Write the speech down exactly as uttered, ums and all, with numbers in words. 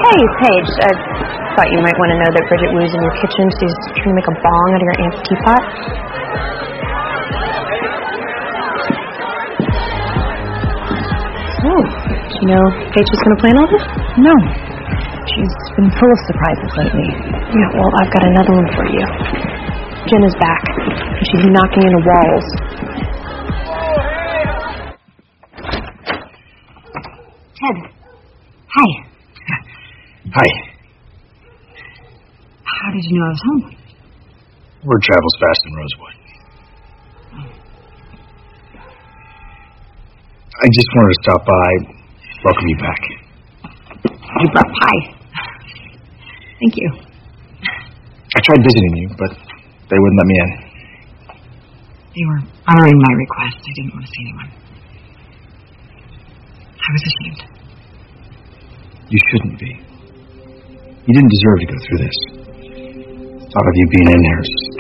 Hey, Paige, I thought you might want to know that Bridget Wu's in your kitchen. She's trying to make a bong out of your aunt's teapot. Oh, do you know Paige is going to plan all this? No. She's been full of surprises lately. Yeah, well, I've got another one for you. Jen is back, and she's knocking into walls. Ted. Hi. Hi. How did you know I was home? Word travels fast in Rosewood. I just wanted to stop by, welcome you back. You brought pie. Thank you. I tried visiting you, but they wouldn't let me in. They were honoring my request. I didn't want to see anyone. I was ashamed. You shouldn't be. You didn't deserve to go through this. Thought of you being in there is